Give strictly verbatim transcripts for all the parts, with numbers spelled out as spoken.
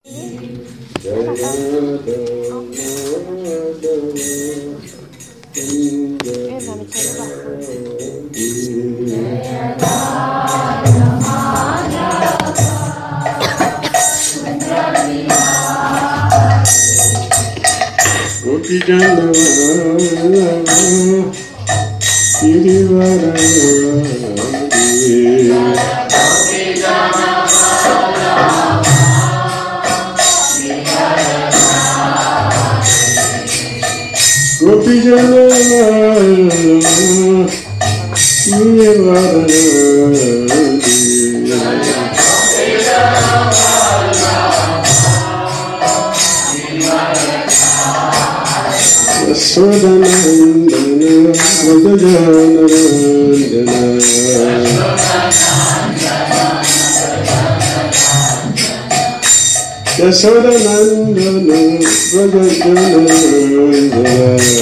Yasodanandana Vrajajanandana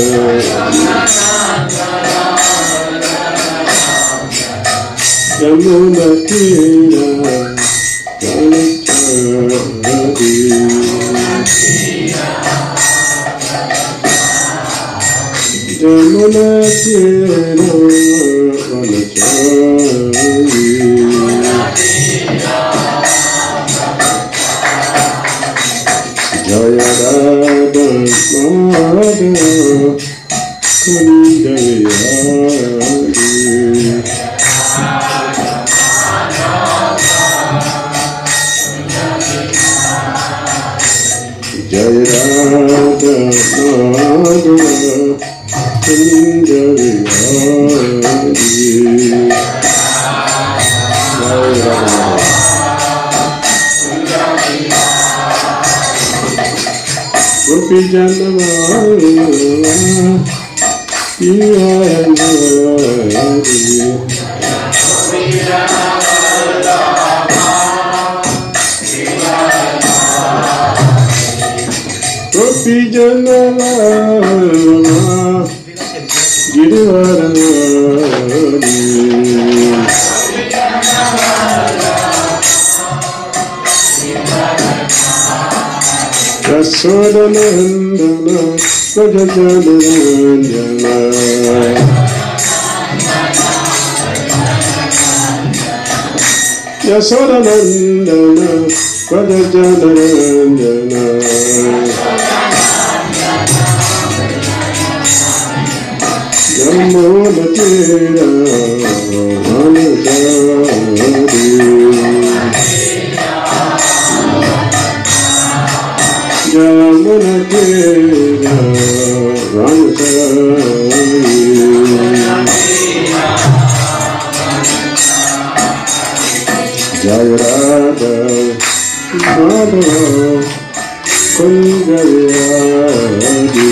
Yamuna Tira Vanachari Yamuna Tira Vanachari Jaya Radha Madhava Kundayari Jaya Radha Madhava Kundayari Jaya Radha Gopi Janamaya Iyayari Gopi Janamaya Girivarari Yasodanandana Vrajajanandana Yasodanandana Vrajajanandana Yamuna Tira Vanachari Yamuna Tira Vanachari Jaya Radha Madhava Kundayari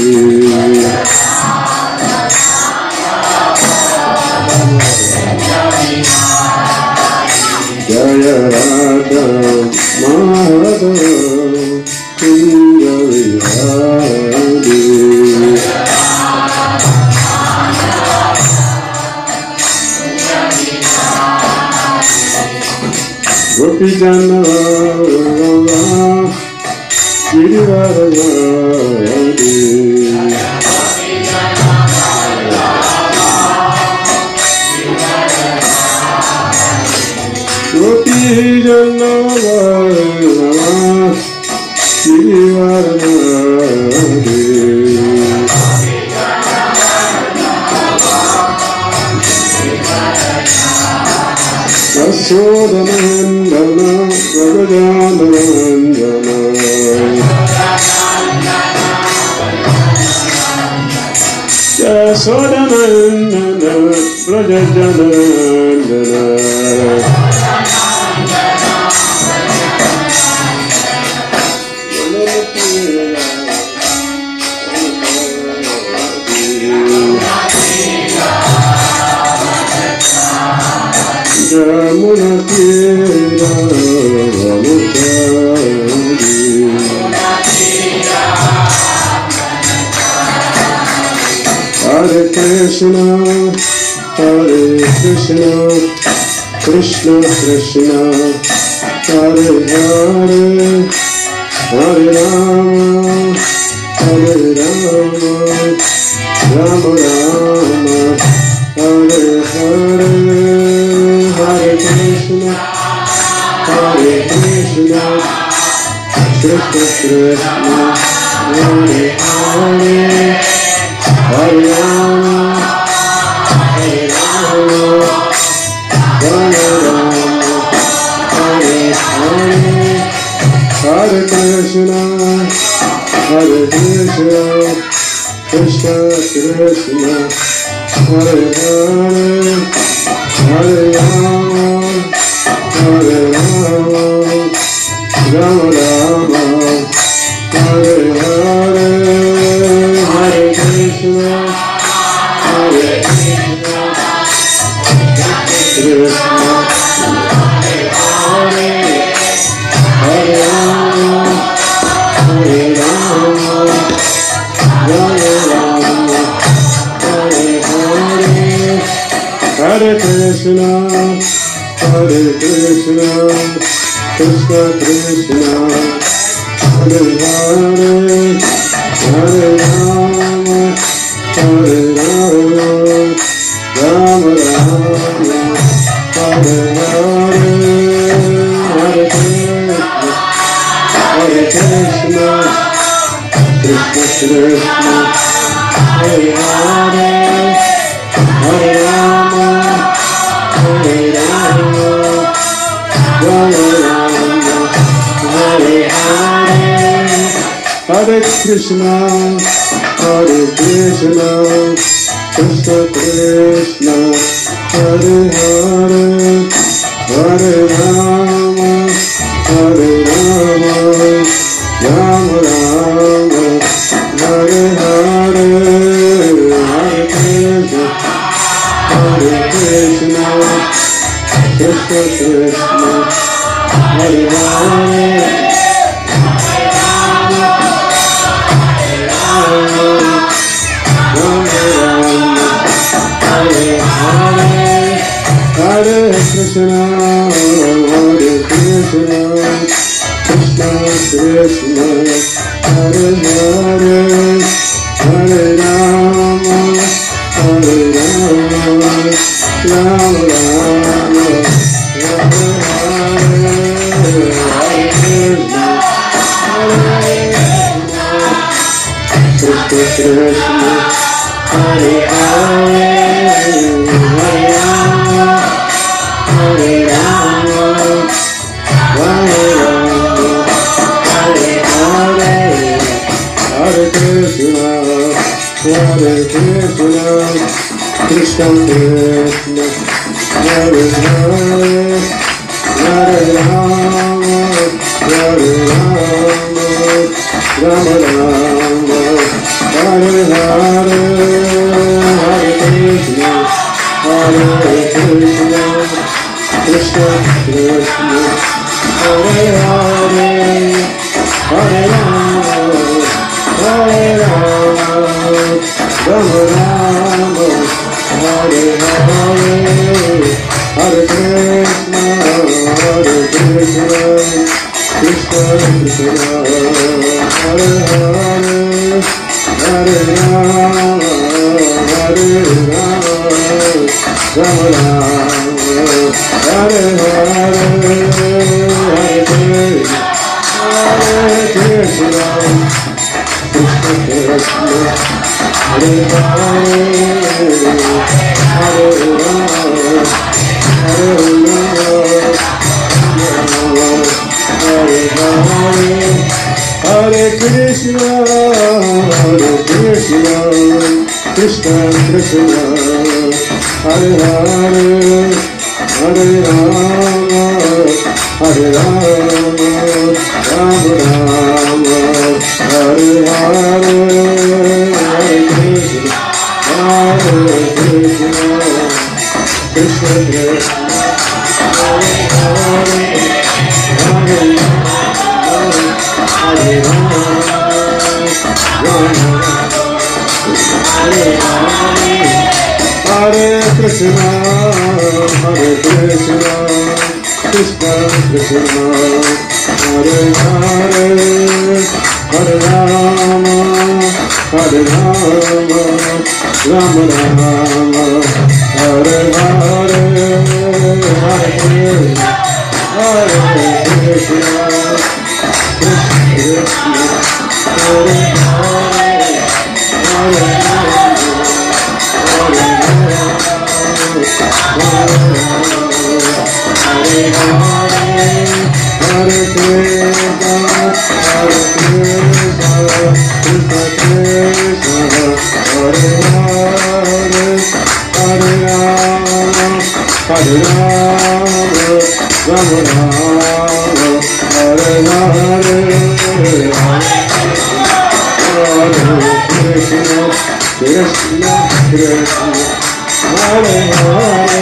Jaya Radha Madhava Kundayari Gopi Janamaya Girivarari Gopi Janamaya Girivarari Yasodanandana Vrajajanandana Yasodanandana Vrajajanandana Yamuna Tira Hare Krishna, Hare Krishna, Krishna Krishna, Hare Hare, Hare Rama, Hare Rama, Rama Rama, Hare Hare, Hare Krishna, Hare Krishna, Krishna Krishna, Hare Hare, Hare Rama, Hare Rama, Rama Rama, Hare Hare, Hare Krishna, Hare Krishna, Krishna Krishna, Hare Hare, Hare Rama, Hare Rama, Rama Rama, Hare Hare, Hare Krishna, Hare Krishna, Krishna, Hare Hare Rama, Hare Rama, Rama Rama, Hare Hare, Hare Krishna, Hare Krishna, Krishna Krishna, Hare Hare, Hare Rama, Hare Rama, Rama Rama, Hare Hare, Hare Krishna, Hare Krishna, Krishna Krishna, Hare Hare, Hare Rama, Hare Rama, Rama Rama, Hare Hare, Hare Krishna, Hare Krishna, Krishna Krishna, Hare Hare, Hare Rama, Hare Rama, Rama Rama, Hare Hare, Hare Krishna, Hare Krishna, Krishna Krishna, Hare Hare, Hare Krishna, Hare Krishna, Krishna Krishna, Hare Hare, Hare Rama, Hare Rama, Rama Rama, Hare Hare, Hare Krishna, Hare Krishna, Krishna, Hare Hare, Hare Rama, Hare Rama, Rama Rama, Hare Hare, Hare Krishna, Hare Krishna, Krishna Krishna, Hare Hare, Hare Rama, Hare Rama, Rama Rama, Hare Hare, Hare Krishna, Hare Krishna, Krishna Krishna, Hare Hare, Hare Rama, Hare Rama, Rama Rama, Hare Hare, Hare Krishna, Hare Krishna, Krishna Krishna, Hare Hare, Hare Rama, Hare Rama, Rama Rama, Hare Hare, Hare Krishna, Hare Krishna, Krishna Krishna, Hare Hare, Hare Rama, Hare Rama, Hare Hare, Hare Krishna, Hare Krishna, Krishna Krishna, Hare Hare, Hare Rama, Hare Rama, Rama Rama, Hare Hare, Hare Krishna, Hare Krishna, Krishna Krishna, Hare Hare, Hare Rama, Hare Rama, Rama Hare Hare, Hare Krishna, Hare Krishna, Krishna Krishna, Hare Hare, Hare Rama, Rama Rama, Hare Hare, Hare Krishna, Hare Krishna, Krishna Krishna, Hare Hare, Hare Rama, Hare Rama, Hare Hare, Hare Krishna, Hare Krishna, Krishna Krishna, Hare Hare, Hare Rama, Hare Rama, Rama Rama, Hare Hare, Hare Krishna, Krishna Krishna, Hare Hare,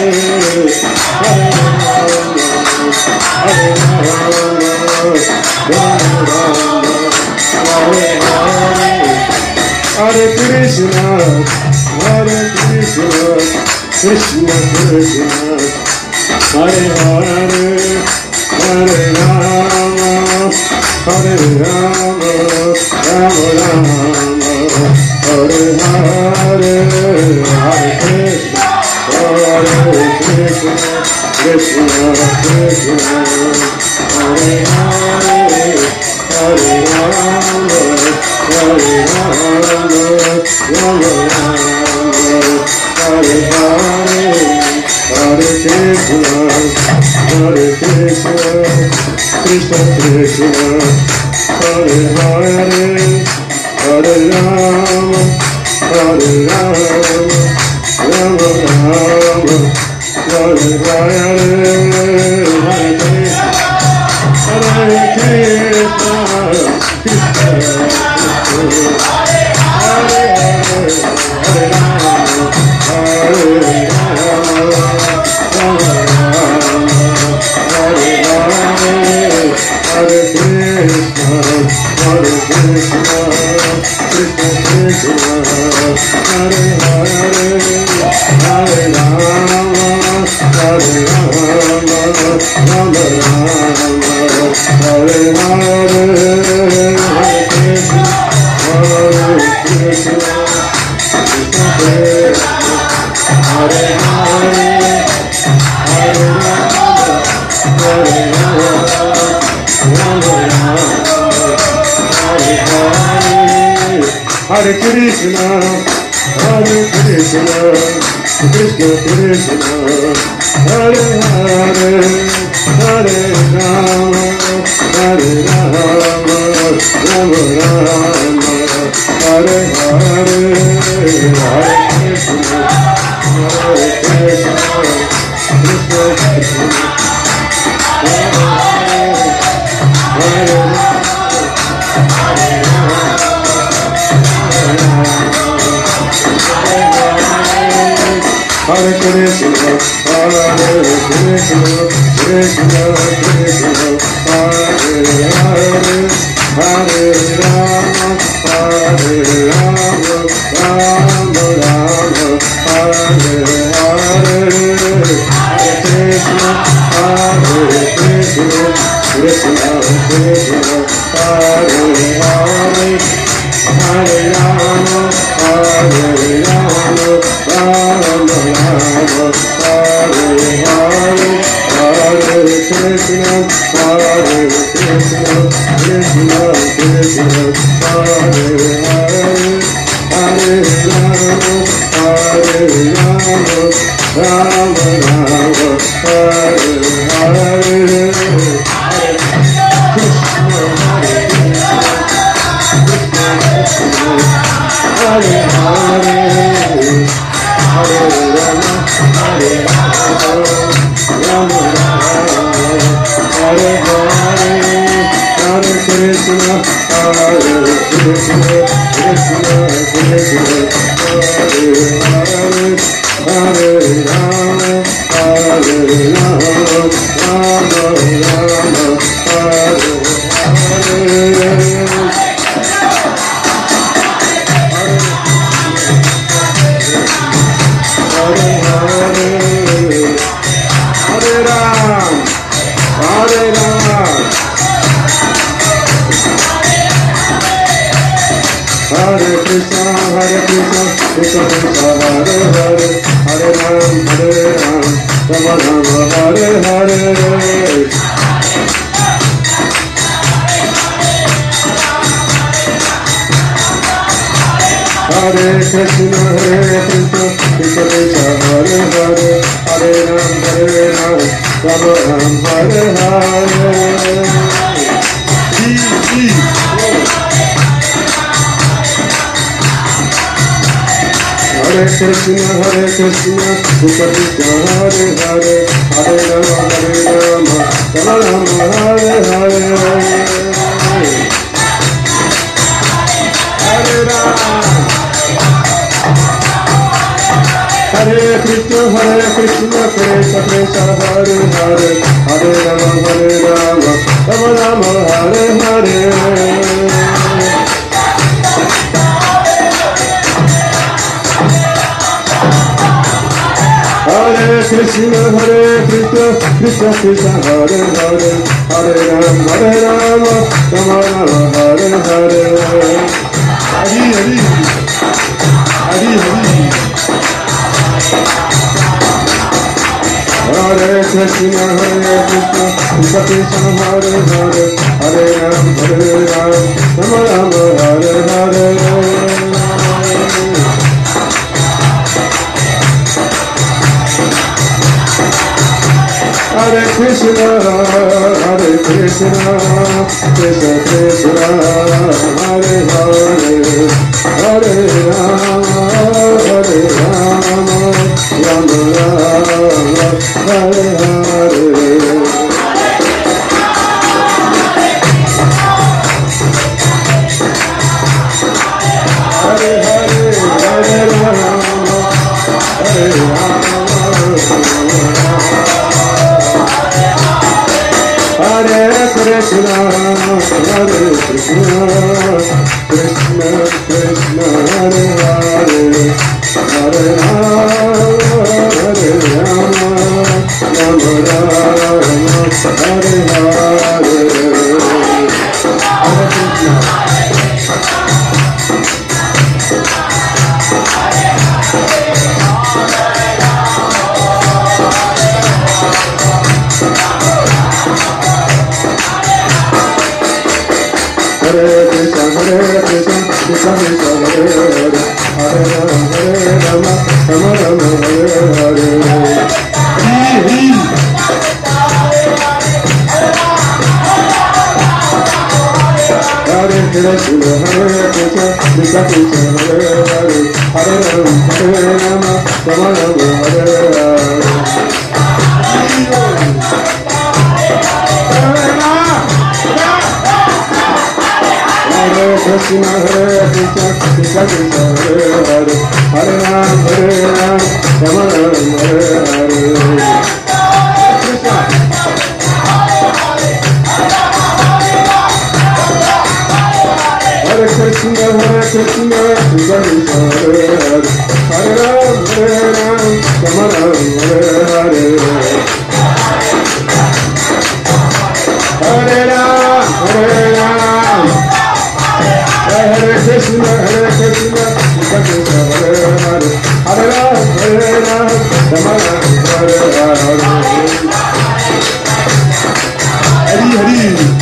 Hare Rama, Hare Rama, Rama Rama, Hare Hare, Hare Krishna, Hare Krishna, Krishna Krishna, Hare Hare, Hare Rama, Hare Rama, Rama Rama, Hare Hare, Hare Krishna, Hare Krishna, Krishna Krishna, Hare Hare, Hare Rama, Hare Rama, Rama Rama, Hare Hare, Hare Krishna, Hare Krishna, Krishna Krishna, Hare Hare, Hare Rama, Hare Rama, Rama Rama, Hare Hare, Hare Krishna, Hare Krishna, Krishna Krishna, Hare Hare, Hare Rama, Hare Rama, Rama Rama, Hare Hare, Hare Krishna, Hare Krishna, Krishna Krishna, Hare Hare, Hare Rama, Hare Rama, Rama Rama, Hare Hare, Hare Krishna, Hare Krishna, Krishna Krishna, Hare Hare, Hare Rama, Hare Rama, Rama Rama, Hare Hare, Hare Krishna, Hare Krishna, Krishna Krishna, Hare Hare, Hare Rama, Hare Rama, Rama Rama, Hare Hare, Hare Krishna, Hare Krishna, Krishna Krishna, Hare Hare, Hare Rama, Hare Rama, Hare Krishna, Hare Krishna, Krishna Krishna, Hare Hare, Hare Rama, Hare Rama, Rama Rama, Hare Hare, Hare Krishna, Hare Krishna, Krishna Krishna, Hare Hare, Hare Rama, Hare Rama, Rama Rama, Hare Hare, Hare Krishna, Hare Krishna, Krishna Krishna, Hare Hare, Hare Rama, Hare Rama, Rama Rama, Hare Hare, Hare Krishna, Hare Krishna, Krishna Krishna, Hare Hare, Hare Rama, Hare Rama, Rama Rama, Hare Hare, Hare Krishna, Hare Krishna, Krishna Krishna, Hare Hare, Hare Rama, Hare Rama, Rama Rama, Hare Hare. Hare Hare, Hare Ram, Hare Ram, Hare Krishna, Hare Krishna, Krishna Krishna, Hare Hare, Hare Ram, Hare Ram, Rama Rama, Hare Hare. Hare Krishna, Hare Krishna, Krishna Krishna, Hare Hare, Hare Ram, Hare Ram, Rama Ram, Hare Hare. Hare Krishna, Hare Krishna, Krishna Krishna, Hare Hare, Hare Rama, Hare Rama, Rama Rama, Hare Hare. Hare Rama. Hare Krishna, Hare Krishna, Krishna Krishna, Hare Hare, Hare Rama, Hare Rama, Rama Rama, Hare Hare. Hare Krishna, Hare Krishna, Krishna Krishna, Hare Hare, Hare Rama, Hare Rama, Rama Rama, Hare Hare. Hari Hari, Hari Hari. Hare Krishna, Hare Krishna, Krishna Krishna, Hare Hare, Hare Rama, Hare Rama, Rama Rama, Hare Hare. Hare Krishna, Hare Krishna, Krishna Krishna, Hare Hare, Hare Rama, Hare Rama, Rama Rama, Hare Hare. Hare Hare, Hare Rama, Hare Rama. Hare Krishna, Hare Krishna, Krishna Krishna, Hare Hare, Hare Rama, Hare Rama, Rama Rama, Hare Hare. Hare Krishna. Hare Krishna, Hare Krishna, Krishna Krishna, Hare Hare, Hare Rama, Hare Rama, Rama Rama, Hare Hare. Hari Hari. Hare Krishna, Hare Krishna, Krishna Krishna, Hare Hare, Hare Rama, Hare Rama, Rama Rama, Hare Hare. Hare Krishna, Hare Krishna, Krishna Krishna, Hare Hare, Hare Rama, Hare Rama, Rama Rama, Hare Hare. Hare Krishna, Hare Krishna, Krishna Krishna, Hare Hare, Hare Rama, Hare Rama, Rama Rama, Hare Hare. Hare Rama, Hare Rama. Hare Krishna, Hare Krishna, Krishna Krishna, Hare Hare, Hare Rama, Hare Rama, Rama Rama, Hare Hare. Hari Hari.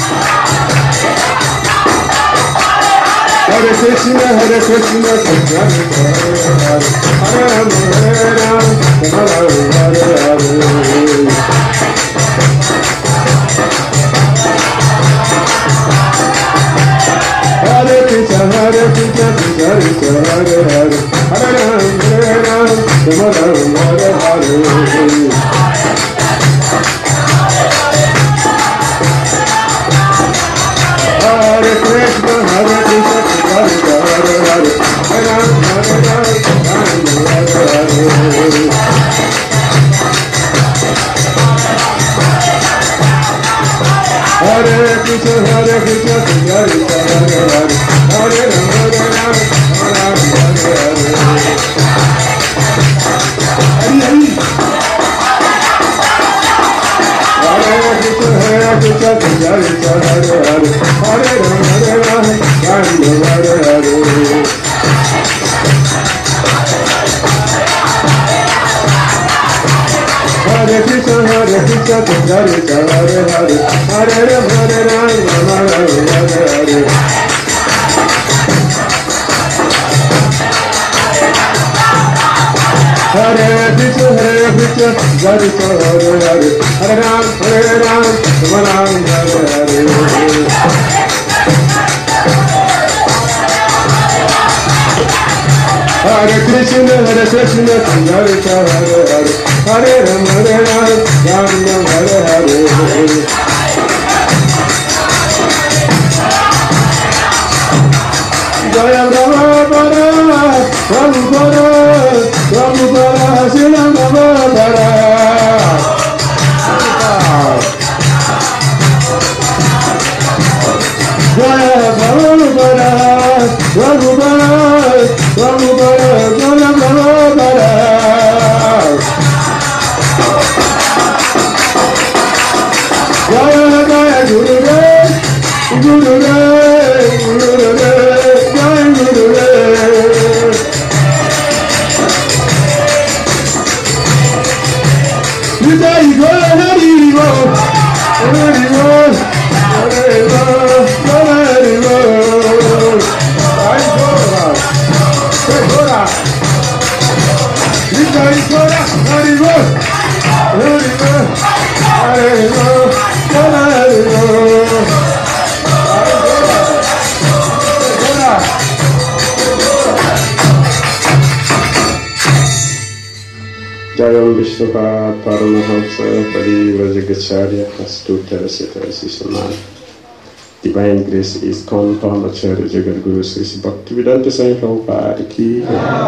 Hare Krishna, Hare Krishna, Krishna Krishna, Hare Hare, Hare Rama, Hare Rama, Rama Rama, Hare Hare. Hare Krishna, Hare Krishna, Krishna Krishna, Hare Hare, Hare Rama, Hare Rama, Rama Rama, Hare Hare. Hare Krishna, Hare Krishna, Krishna Krishna, Hare Hare, Hare Rama, Hare Rama, Rama Rama, Hare Hare. Hare Krishna, Hare Krishna, Krishna Krishna, Hare Hare, Hare Rama, Hare Rama, Rama Rama, Hare Hare. Hari Hari. Hare Krishna, Hare Krishna, Krishna Krishna, Hare Hare, Hare Rama, Hare Rama, Rama Rama, Hare Hare. Krishna Hare Hare Hare Hare Ram Hare Ram Rama Rama Hare Hare Hare Krishna Hare Krishna Krishna Hare Hare Hare Ram Hare Ram Rama Rama Hare Hare Hare Krishna Hare Krishna Krishna Hare Hare Hare Ram Hare Ram Ram Ram Hare Hare Jaya Prabhupada Prabhupada Prabhupada Srila Prabhupada Jaya Prabhupada Prabhupada Prabhupada Srila Prabhupada Jaya Jaya Gurudev Gurudev Gurudev Jai Gurudev Jai Gurudev Hari Bo Hari Bo Hari Bo Hari Bo Jai Gurudev Jai Gurudev Jai Gurudev Hari Bo Hari Bo Hari Bo Hari Bo Jayam Vishnupada Paramahamsa Parivrajagacharya Astutarasita Sisamana. Divine grace is con Parmacharya Jagat Guru Sri Bhaktivedanta Swami Prabhupada Ki.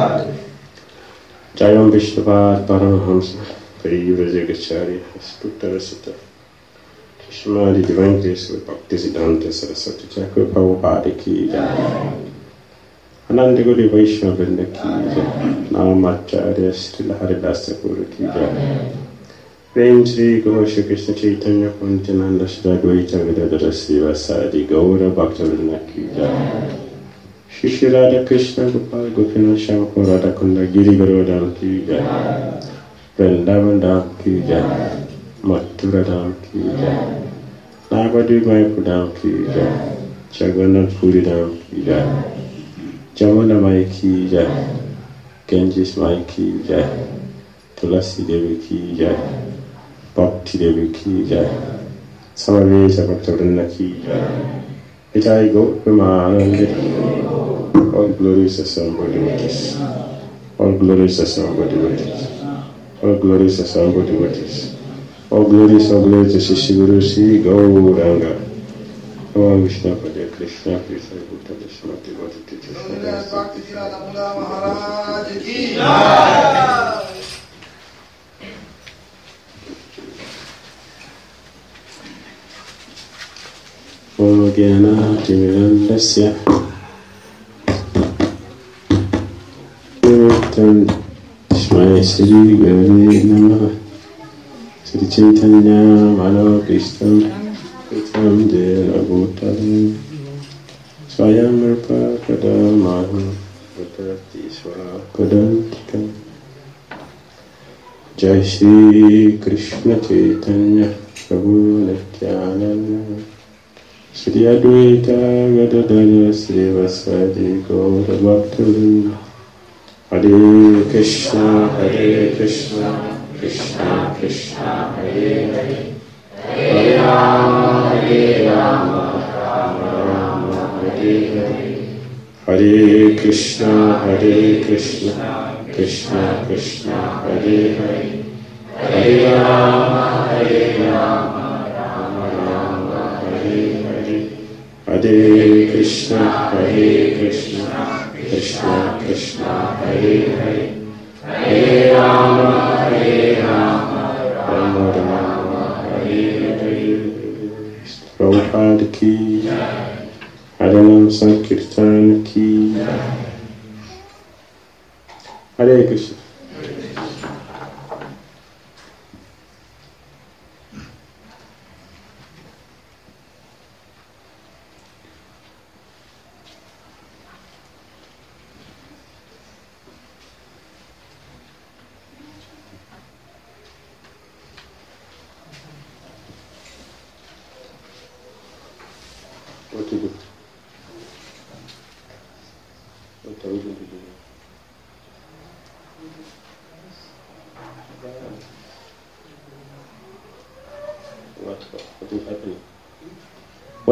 Jayam Vishnupada Paramahamsa Parivrajagacharya Astutarasita Sisamana. Divine grace with Bhaktisiddhanta Saraswati Thakur Prabhupada Ki. Ananda Guru Vaishnava Vrinda Ki Jai. Namacharya Srila Haridas Thakur Ki Jai. Prem Shri Guru Shri Krishna Chaitanya Punjananda Shri Advaita Gadadhara Srivasadi Gaura Bhakta Vrinda Ki Jai. Shri Shri Radha Krishna Gopal Gopinath Shyamakura Radha Kunda Giri Garodam Ki Jai. Vrindavan Dham Ki Jai. Mathura Dham Ki Jai. Navadvip Mayapur Dham Ki Jai. Jagannath Puri Dham Ki Jai. Jamuna Mai Ki Jai. Ganges Mai Ki Jai. Tulasi Devi Ki Jai. Bhakti Devi Ki Jai. Samavesa Bhakta-vrinda Ki Jai. Jai Gautama-ananda. All glories assembled devotees. All glories assembled devotees. All glories assembled devotees. All glories, all glories to Shri Guru Sri Gauranga. Om Vishnu Pada Krishna Krishna Bhutta Vishnu Devati Krishna Bhakti Jnana Maharaj Ki Jai. Om Gyana Timirandasya Nimitam Shmaya Shri Guru Namaha Shri Chaitanya Mano Krishna Vitam Jera Bhutalam Swayam Rupa Kadamahu Utarati Swapadantikam Jai Shri Krishna Chaitanya Prabhu Nityananda Shri Advaita Gadadhara Srivasadi Gaura Bhakta-vrinda Hare Krishna Hare Krishna Krishna Krishna Hare Hare Hare Rama Hare Rama Rama Rama Hare Hare Hare Krishna Hare Krishna Krishna Krishna Hare Hare Hare Rama Hare Rama Rama Rama Hare Hare Hare Krishna Hare Krishna Krishna Krishna Hare Hare Hare Rama Hare Rama Rama Rama Hare Hare. Prabhupada Ki Harinam Sankirtan Ki Hare Krishna.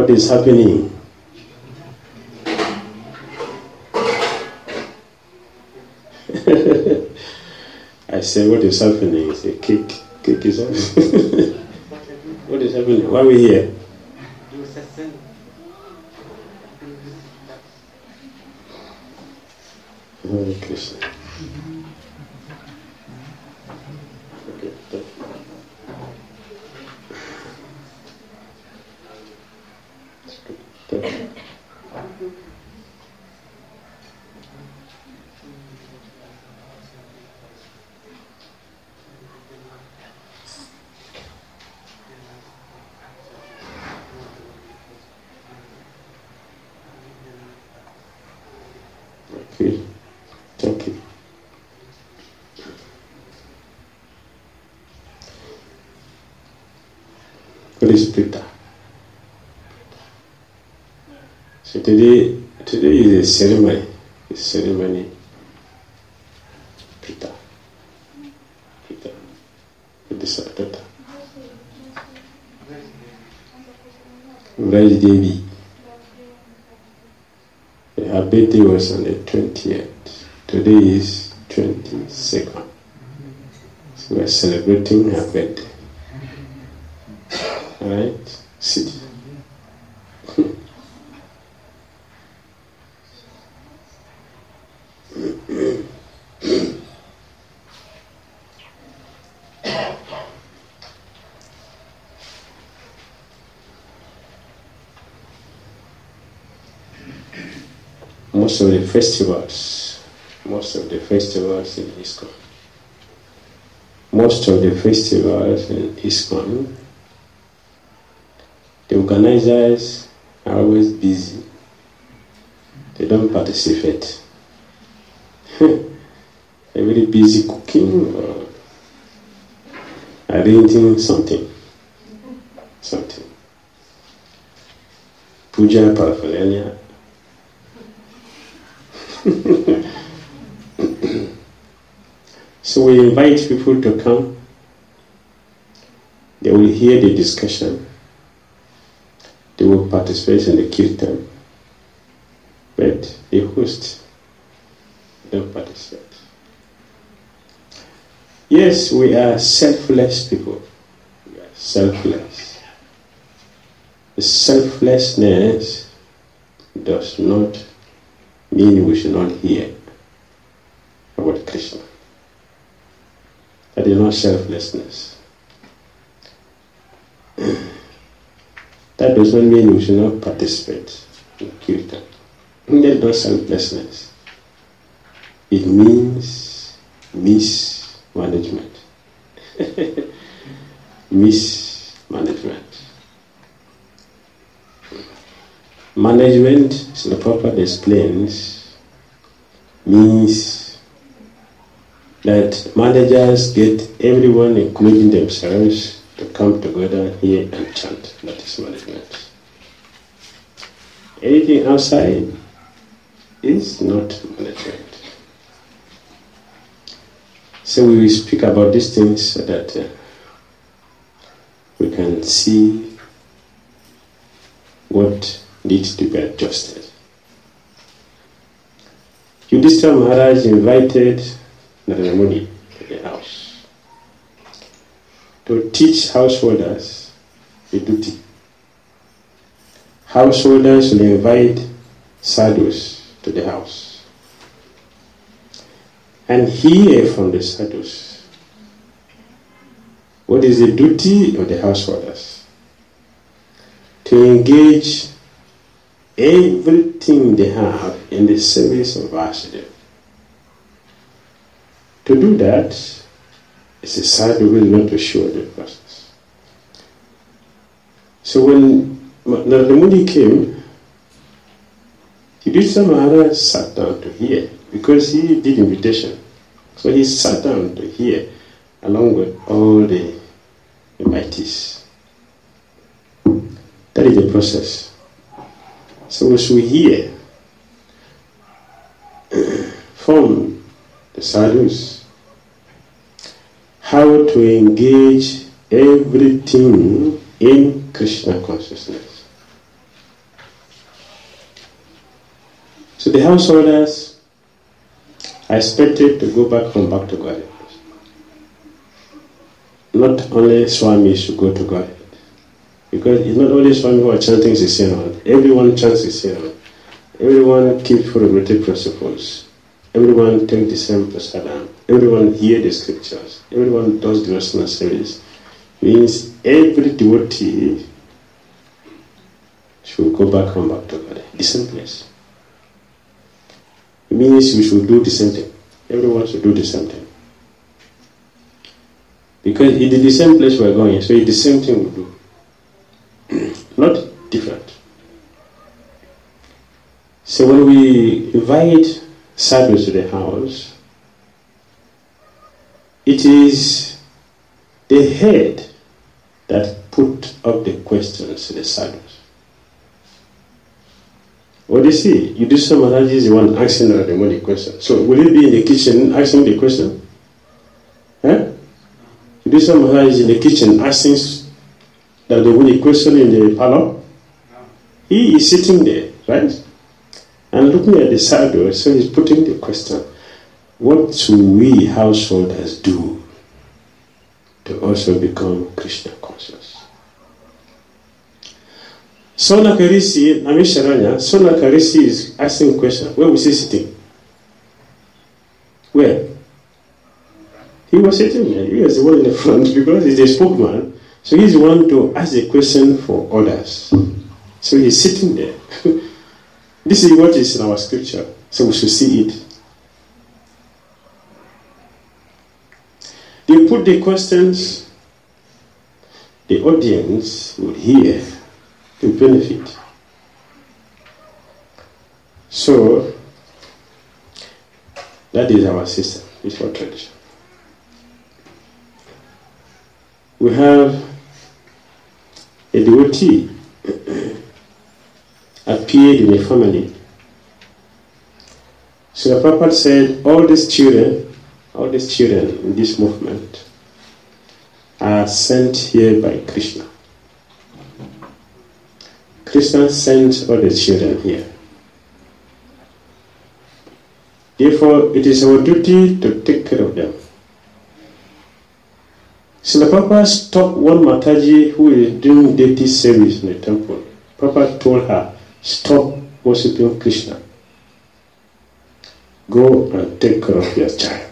What is happening? I say, what is happening? He say, cake. Cake is happening. What is happening? Why are we here? Hare Krishna. Okay. Thank you. Okay. Thank you. What is Pita? So today, today is a ceremony. A ceremony. Pita. Pita. What is Pita? Raj Devi. Her birthday was on the twentieth. Today is twenty-second. So we are celebrating her birthday. Alright? Sit. Most of the festivals, most of the festivals in ISKCON, most of the festivals in ISKCON, the organizers are always busy. They don't participate. They're very busy cooking or arranging something. Something. Puja paraphernalia. So we invite people to come. They will hear the discussion. They will participate in the kirtan. But the host don't participate. Yes, we are selfless people. We are selfless. The selflessness does not mean we should not hear about Krishna. That is not selflessness. That does not mean we should not participate in kirtan. That is not selflessness. It means mismanagement. Mismanagement. Management, Srila Prabhupada explains, means that managers get everyone, including themselves, to come together here and chant. That is management. Anything outside is not management. So we will speak about these things so that uh, we can see what needs to be adjusted. Yudhishthira Maharaj invited Narada Muni to the house to teach householders a duty. Householders will invite sadhus to the house and hear from the sadhus what is the duty of the householders to engage everything they have in the service of Vasudeva. To do that, it's a sadhu who is going to show the process. So when Narada Muni came, Yudhishthira Maharaj sat down to hear, because he did invitation. So he sat down to hear, along with all the invitees. That is the process. So as we hear from the sadhus how to engage everything in Krishna consciousness. So the householders are expected to go back home, back to Godhead. Not only Swami should go to Godhead. Because it's not only Swami who are chanting Sisena. Everyone chants Sisena. Everyone keeps formulated principles. Everyone takes the same prasadam. Everyone hears the scriptures. Everyone does the devotional service. Means every devotee should go back home, back to God. The same place. It means we should do the same thing. Everyone should do the same thing. Because it is the same place we are going, so it's the same thing we do. Not different. So when we invite sadhus to the house, it is the head that put up the questions to the sadhus. What do you see? You do some Maharaj is the one asking the demonic question. So will he be in the kitchen asking the question? Huh? You do some Maharaj in the kitchen asking the demonic question in the parlor? He is sitting there, right? And looking at the sadhu, so he's putting the question, what should we householders do to also become Krishna conscious? Sona Karisi, Namisharanya, Sona Karisi is asking a question. Where was he sitting? Where? He was sitting there. He was the one in the front because he's the spokesman. So he's the one to ask the question for others. So he's sitting there. This is what is in our scripture. So we should see it. They put the questions, the audience would hear to benefit. So, that is our system, it's our tradition. We have a devotee appeared in a family. So the Prabhupada said, all these children, all these children in this movement are sent here by Krishna. Krishna sent all the children here. Therefore, it is our duty to take care of them. Srila Prabhupada stopped one Mataji who is doing deity service in the temple. Prabhupada told her, stop worshipping Krishna. Go and take care of your child.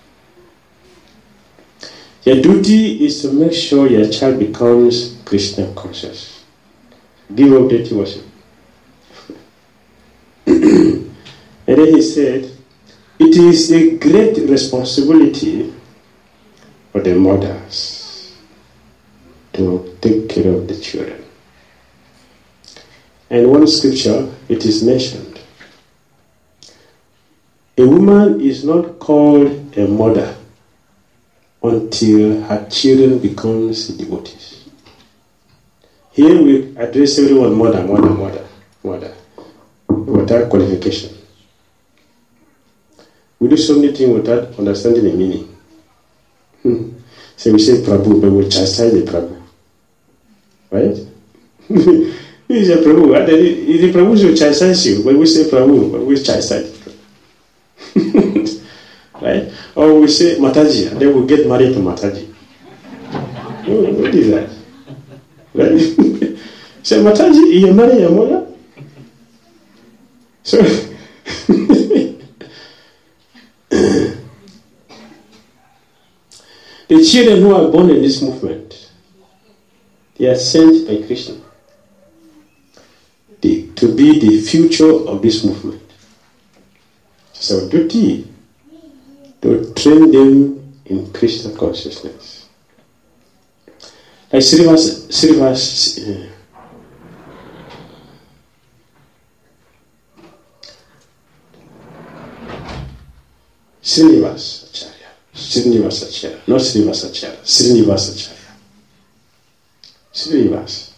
Your duty is to make sure your child becomes Krishna conscious. Give up deity worship. And then he said, it is a great responsibility for the mothers to take care of the children. And one scripture, it is mentioned. A woman is not called a mother until her children becomes devotees. Here we address everyone mother, mother, mother, mother, without qualification. We do so many things without understanding the meaning. Hmm. So we say Prabhu, but we chastise the Prabhu. Right? He is a Prabhu. And then the Prabhu should chastise you. When we say Prabhu, but we chastise. Right? Or we say Mataji, and then we get married to Mataji. What is that? Right? Say Mataji, you marry your mother? So the children who are born in this movement, they are sent by Krishna the, to be the future of this movement. So duty to train them in Krishna consciousness. Like Srivas, Srivas, uh, Srinivas Acharya, Srinivas Acharya, not Srinivas Acharya, Srinivas Acharya. Srinivas.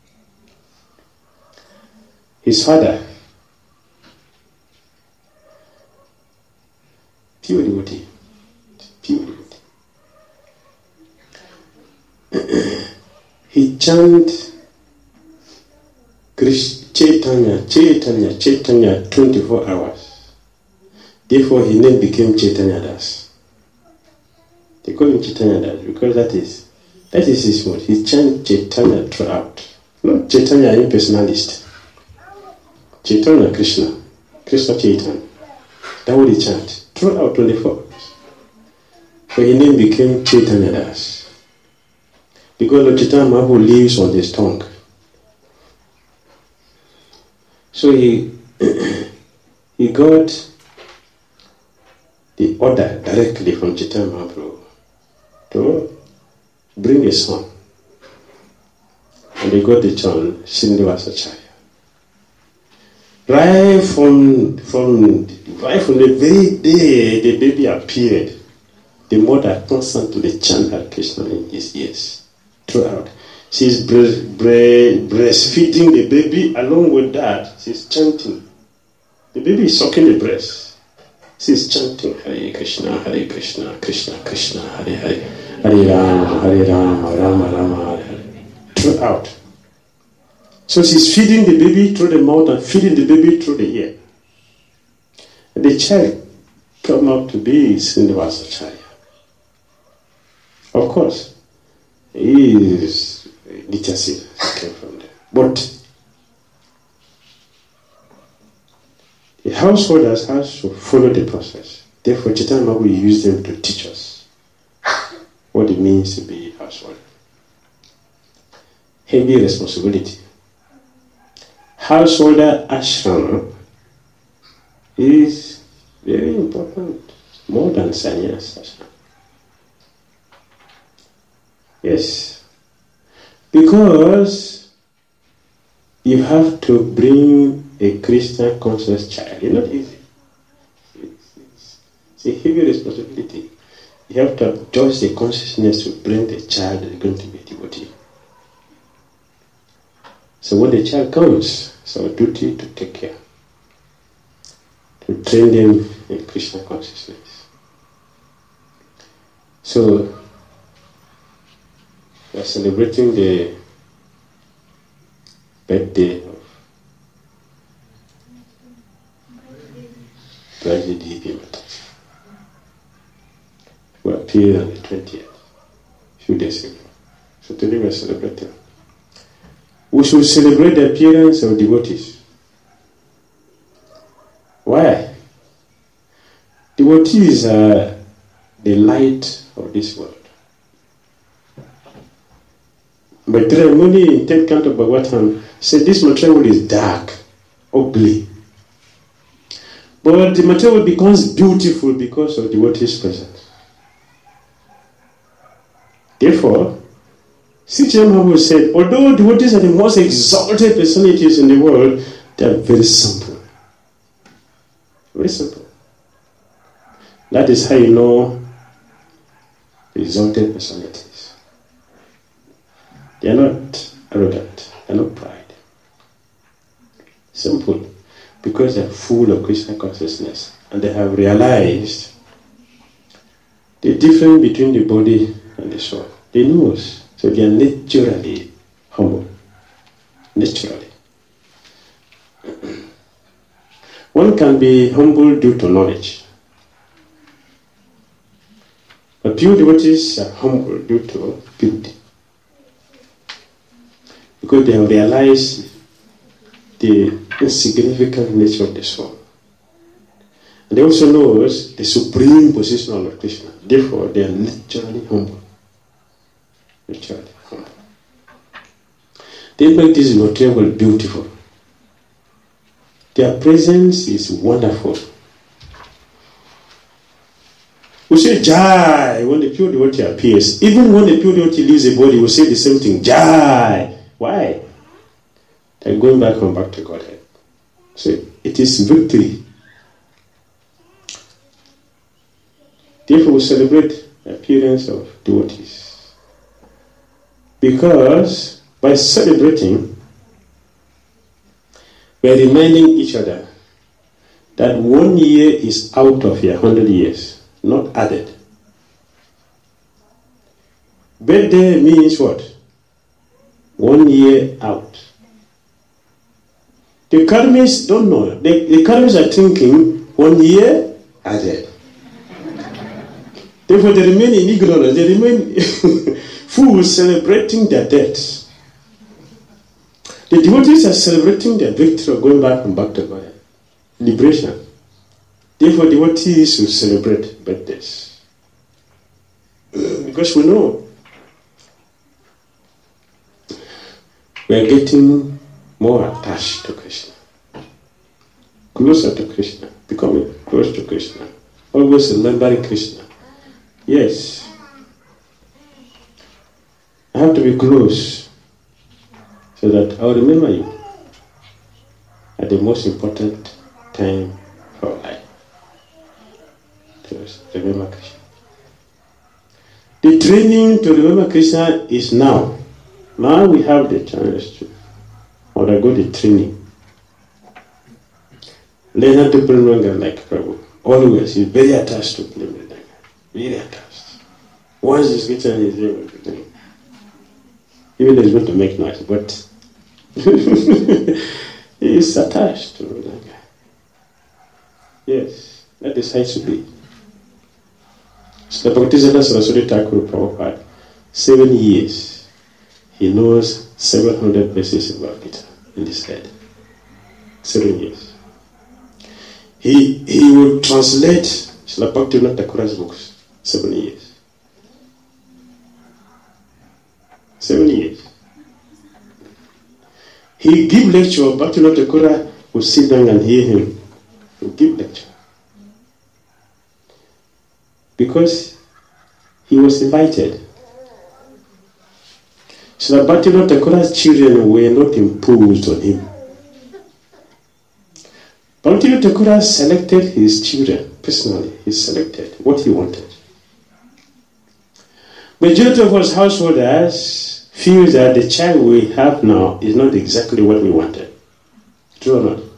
His father, pure devotee, pure devotee. He chanted Krishna, Chaitanya, Chaitanya, Chaitanya, twenty-four hours. Therefore, his name became Chaitanya Das. They call him Chaitanya Das because that is that is his mode. He chants Chaitanya throughout. Not Chaitanya impersonalist. Chaitanya Krishna. Krishna Chaitanya. That would he chant throughout twenty-four hours. So his name became Chaitanya Das. Because Lord Chaitanya Mahaprabhu lives on his tongue. So he he got the order directly from Chaitanya Mahaprabhu to bring a son. And they got the son, Srinivasacharya. Right from, from, right from the very day the baby appeared, the mother constantly chanted Krishna in his ears throughout. She's breast, breast, breastfeeding the baby. Along with that, she's chanting. The baby is sucking the breast. She's chanting Hare Krishna, Hare Krishna, Krishna Krishna, Hare Hare, Hare Rama, Hare Rama, Rama Rama, Hare Hare. Throughout. So she's feeding the baby through the mouth and feeding the baby through the ear. And the child come out to be Srinivasacharya. Of course, he is Nityasila, came from there. But the householders has to follow the process. Therefore, Chaitanya Mahaprabhu used them to teach us what it means to be a householder. Heavy responsibility. Householder ashrama is very important, more than sannyas ashrama. Yes, because you have to bring a Krishna conscious child. It's not easy. It's, it's, it's a heavy responsibility. You have to adjust the consciousness to bring the child that is going to be a devotee. So when the child comes, it's our duty to take care, to train them in Krishna consciousness. So we are celebrating the birthday of Brajya Devi Mataji, who appeared on the twentieth, a few days ago. So today we are celebrating. We should celebrate the appearance of devotees. Why? Devotees are the light of this world. But Muni in tenth canto of Bhagavatam said this material world is dark, ugly. But the material world becomes beautiful because of devotees' presence. Therefore, Sri Chaitanya Mahaprabhu said, although devotees are the most exalted personalities in the world, they are very simple. Very simple. That is how you know the exalted personalities. They are not arrogant, they are not pride. Simple. Because they are full of Krishna consciousness and they have realized the difference between the body and the soul. They know us. So they are naturally humble. Naturally. One can be humble due to knowledge. But pure devotees are humble due to beauty. Because they have realized the insignificant nature of the soul. And they also know the supreme position of Lord Krishna. Therefore, they are naturally humble. Naturally humble. They make this material beautiful. Their presence is wonderful. We say Jai when the pure devotee appears. Even when the pure devotee leaves the body, we say the same thing. Jai. Why? They're going back and back to Godhead. So it is victory. Therefore we celebrate the appearance of devotees. Because by celebrating, we are reminding each other that one year is out of your hundred years, not added. Birthday means what? One year out. The economists don't know. The, the economists are thinking one year ahead. Therefore, they remain in ignorance. They remain fools celebrating their deaths. The devotees are celebrating their victory of going back and back to God. Liberation. Therefore, devotees will celebrate birthdays. Because we know we are getting more attached to Krishna. Closer to Krishna. Becoming close to Krishna. Always remembering Krishna. Yes. I have to be close so that I'll remember you at the most important time for life. To remember Krishna. The training to remember Krishna is now. Now we have the chance to undergo the training. Learn how to Prabhu like Prabhu. Always, he's very attached to Prabhu. Very attached. Once he's written, he's able to do it. Even though he's going to make noise, but he's attached to that guy. Yes, that decides to be. So the Bhaktisiddhanta Saraswati Thakur Prabhupada, seven years, he knows seven hundred verses about Gita in his head. Seven years. He he will translate Srila Bhaktivinoda Thakura's books. Seven years. Seven years. He give lecture. Bhaktivinoda Thakura will sit down and hear him. He will give lecture. Because he was invited. So that Bhaktivinoda Thakura's children were not imposed on him. Bhaktivinoda Thakura selected his children personally. He selected what he wanted. Majority of us householders feel that the child we have now is not exactly what we wanted. True or not?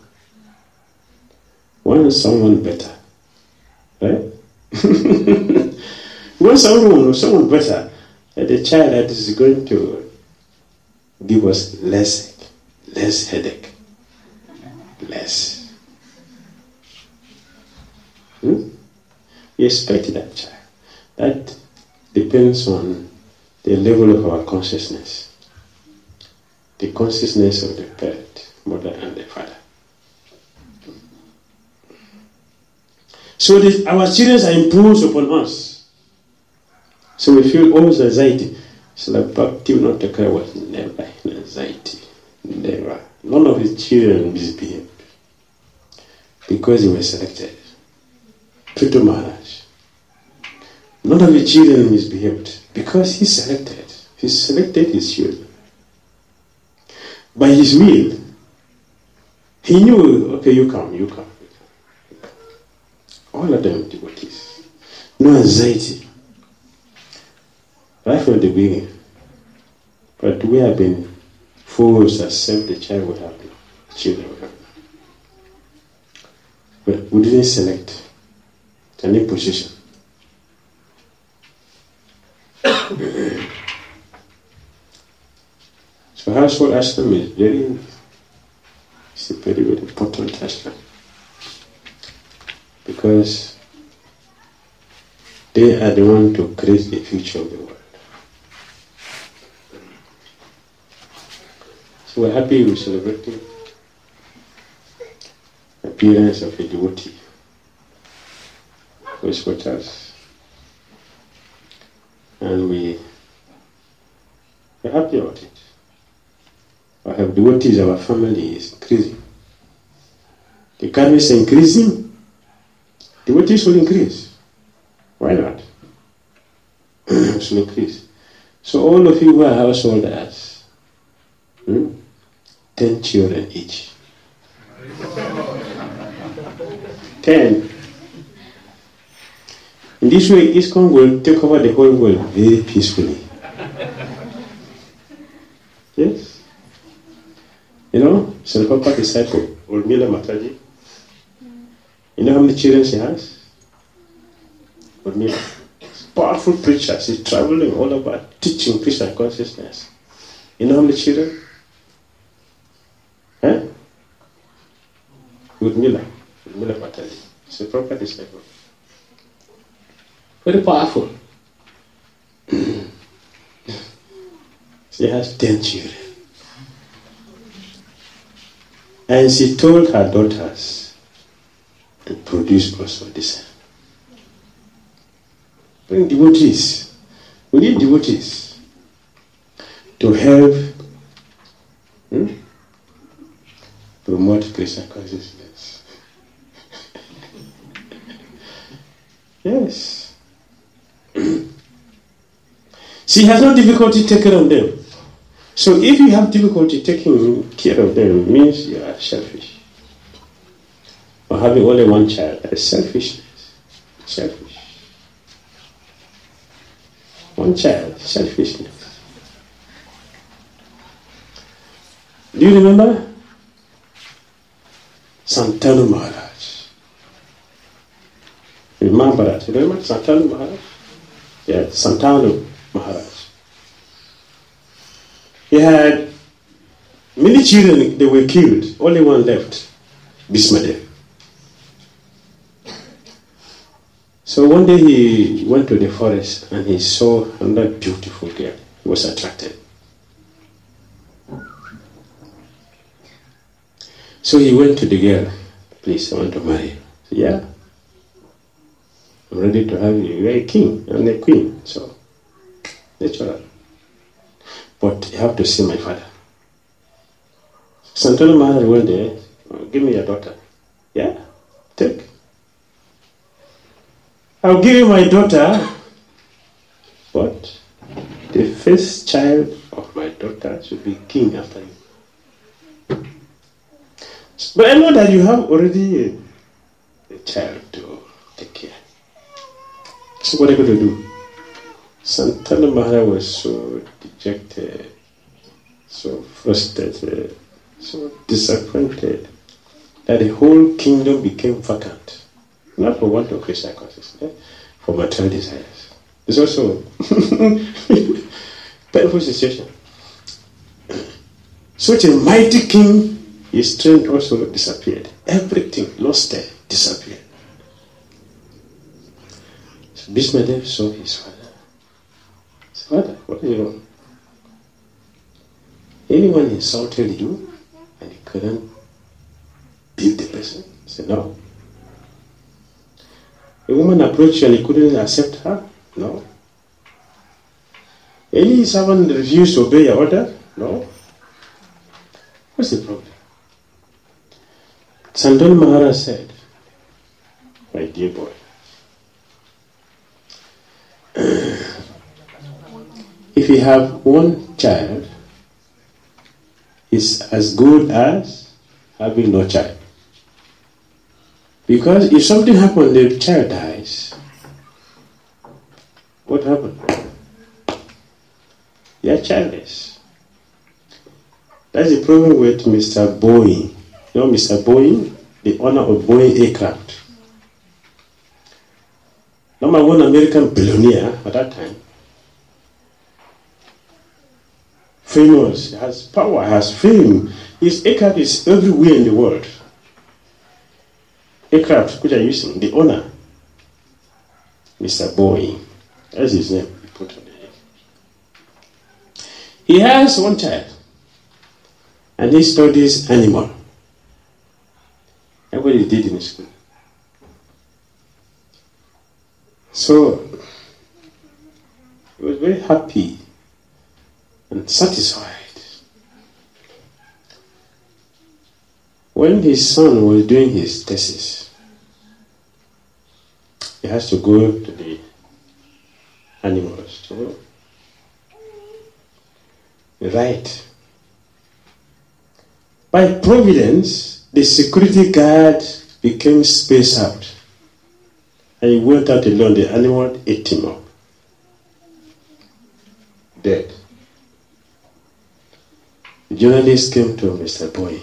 We want someone better. Right? We want someone, someone better. And the child that is going to give us less, less headache. Less. Hmm? We expect that child. That depends on the level of our consciousness. The consciousness of the parent, mother and the father. So this, our children are imposed upon us. So we feel always anxiety. So like Bhaktivinoda Thakura was never in anxiety. Never. None of his children misbehaved. Because he was selected. Prithu Maharaj. None of his children misbehaved. Because he selected. He selected his children. By his will. He knew, okay, you come, you come. All of them devotees. No anxiety. Right from the beginning. But we have been forced to accept the child we have, the children we have. But we didn't select any position. So household ashram is very, it's a very, very important ashram. Because they are the one to create the future of the world. So we're happy we're celebrating the appearance of a devotee who is with us. And we are happy about it. We have devotees, our family is increasing. The karma is increasing. Devotees will increase. Why not? It will increase. So all of you who are householders, hmm, ten children each. Ten. In this way, ISKCON will take over the whole world very peacefully. Yes? You know, Saint Papa disciple, Urmila Mataji. You know how many children she has? Urmila. Powerful preacher. She's traveling all over teaching Krishna consciousness. You know how many children? Huh? with Miller, with Miller Patali. It's a proper disciple. Very powerful. She has ten children. And she told her daughters to produce also this. Bring devotees. We need devotees to help hmm, promote Krishna consciousness. Yes. She has no difficulty taking care of them. So if you have difficulty taking care of them, it means you are selfish. Or having only one child, that is selfishness. Selfish. One child, selfishness. Do you remember? Santanu Maharaj. Remember that? You remember Santanu Maharaj? Yeah, Santanu Maharaj. He had many children, they were killed. Only one left, Bhismadev. So one day he went to the forest and he saw another beautiful girl. He was attracted. So he went to the girl. Please, I want to marry you. Said, yeah. I'm ready to have you. You're a king. I'm a queen. So, natural. But you have to see my father. Santanu Maharaj went there. Oh, give me your daughter. Yeah, take. I'll give you my daughter. But the first child of my daughter should be king after you. But I know that you have already a, a child to take care. So what are you going to do? Santanu Maharaj was so dejected, so frustrated, so disappointed that the whole kingdom became vacant. Not for want of Krishna consciousness, for material desires. It's also a painful situation. Such a mighty king, his strength also disappeared. Everything lost there, disappeared. So Bhismadev saw his father. Father, what is wrong? Anyone insulted you and you couldn't beat the person? He said, no. A woman approached you and you couldn't accept her? No. Any servant refused to obey your order? No. What's the problem? Santanu Maharaj said, my dear boy, if you have one child, it's as good as having no child. Because if something happens, the child dies. What happened? You are childless. That's the problem with Mister Boeing. You know Mister Boeing, the owner of Boeing aircraft. Number one American billionaire at that time. Famous, has power, has fame. His aircraft is everywhere in the world. Aircraft which are using, the owner, Mister Boeing. That's his name. He put on the name. He has one child, and he studies animal. That's what he did in school. So he was very happy and satisfied. When his son was doing his thesis, he has to go to the animals to write. By providence, the security guard became spaced out. And he went out alone. The animal ate him up. Dead. The journalist came to Mister Boeing.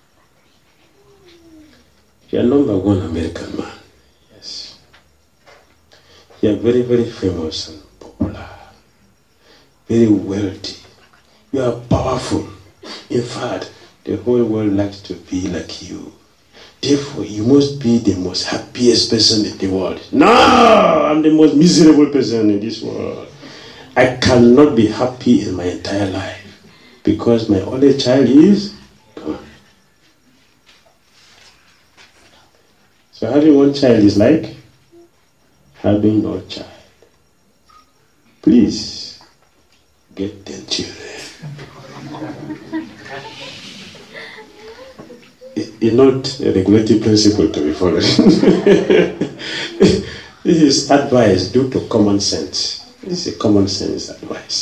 You are number one American man. Yes. You are very, very famous and popular. Very wealthy. You are powerful. In fact, the whole world likes to be like you. Therefore, you must be the most happiest person in the world. No, I'm the most miserable person in this world. I cannot be happy in my entire life because my only child is gone. So having one child is like having no child. Please get ten children. It's not a regulative principle to be followed. This is advice due to common sense. This is a common sense advice.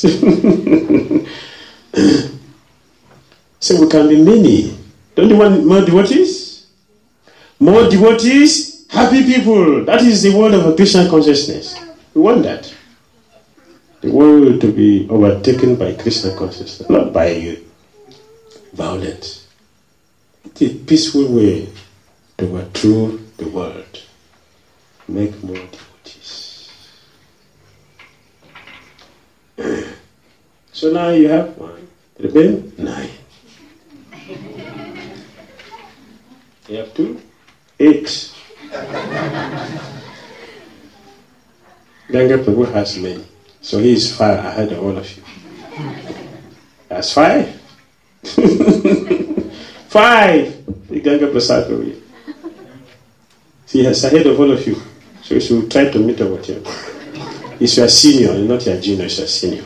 So we can be many. Don't you want more devotees? More devotees, happy people. That is the world of a Krishna consciousness. We want that. The world to be overtaken by Krishna consciousness, not by violence. It's a peaceful way to overthrow the world. Make more devotees. So now you have one, remain nine. You have two, eight. Ganga Prabhu has many. So he is far ahead of all of you. That's five. Five! The Ganga Prasad Prabhu. He is ahead of all of you. So you should try to meet up with him. He's your senior, not your junior, he's your senior.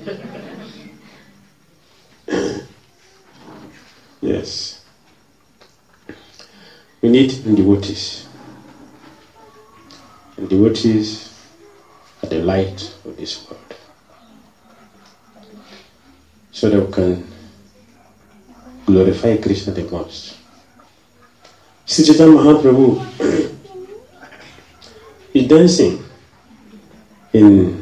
Yes. We need devotees. And devotees are the light of this world. So that we can glorify Krishna the most. Sri Chaitanya Mahaprabhu is dancing in